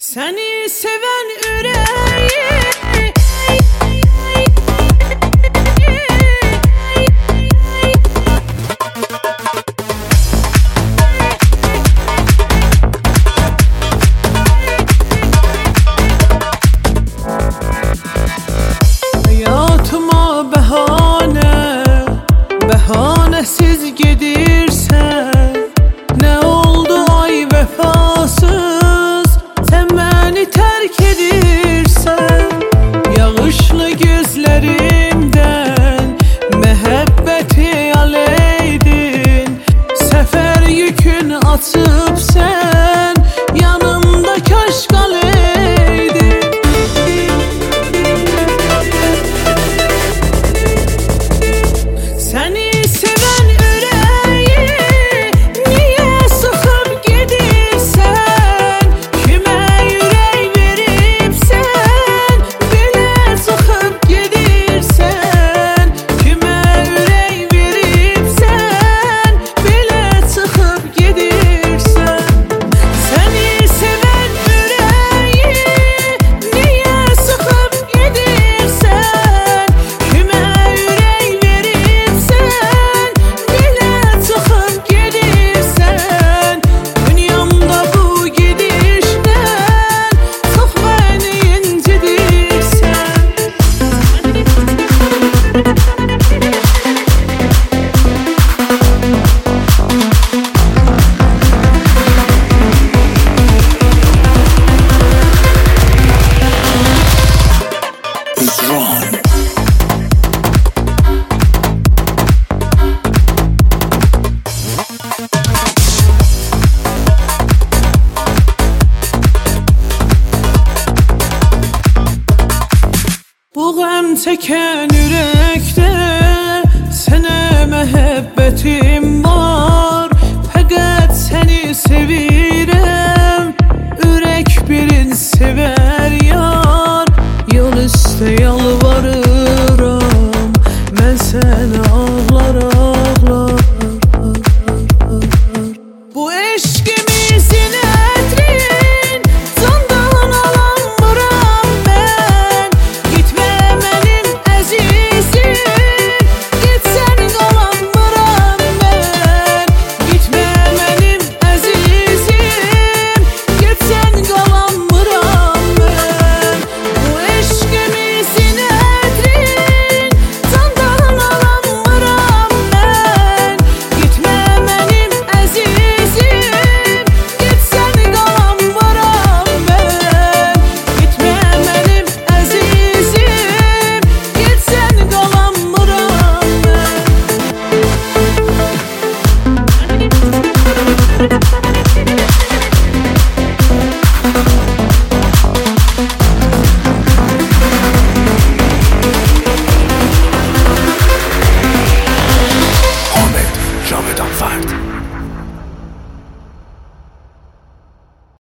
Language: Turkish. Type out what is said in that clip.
Seni seven yüreği hayatıma bahanesiz gedirsen, ne oldu ay vefasız sen beni terk edirsen. Yağışlı gözlerimden mehabbeti aleydin, sefer yükün atıp sen yanımda kaş kaleydin. Seni seven yüreği niye sıkıp gidirsen, kime yürek verip sen bile sıkıp gidirsen, kime yürek verip sen bile sıkıp gidirsen. Seni seven yüreği niye sıkıp gidirsen, kime yürek verip sen bile sıkıp gidirsen. Dünyamda bu gidişten çok beni incidirsen. It's wrong. Bu gəm çəkən ürəkdə sənə məhəbbətim var. Fəqət səni sevirəm, ürək birin sevər.